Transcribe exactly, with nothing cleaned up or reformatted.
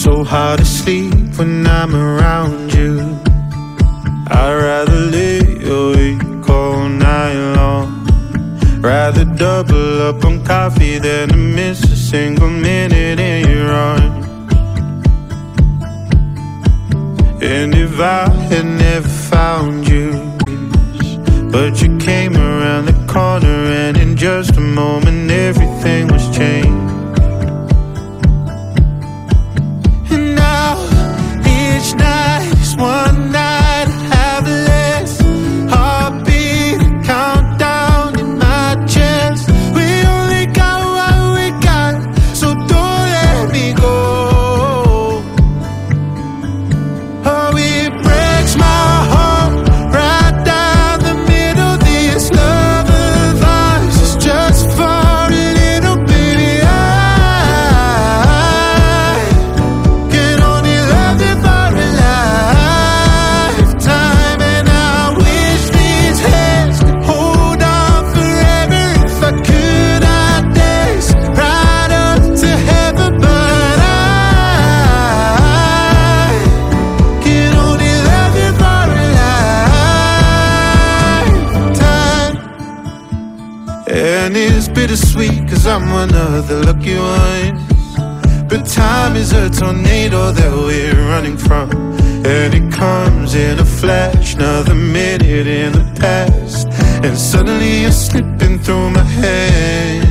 so hard to sleep when I'm around you. I'd rather lay awake all night long. Rather double up on coffee than to miss a single minute in your arms. And if I had never found you, but you came around the corner and in just a moment everything was changed. And now each night is one night I have less. Heartbeat, a countdown in my chest. We only got what we got, so don't let me go. Oh, it breaks my heart right down the middle. This love of ours is just for a little baby. I can only love you for a lifetime, and I wish these hands could hold on forever. If I could, I'd dance right up to heaven, but I can only love you for a lifetime. And it's bittersweet, cause I'm one of the lucky ones. But time is a tornado that we're running from, and it comes in a flash, another minute in the past, and suddenly you're slipping through my hands.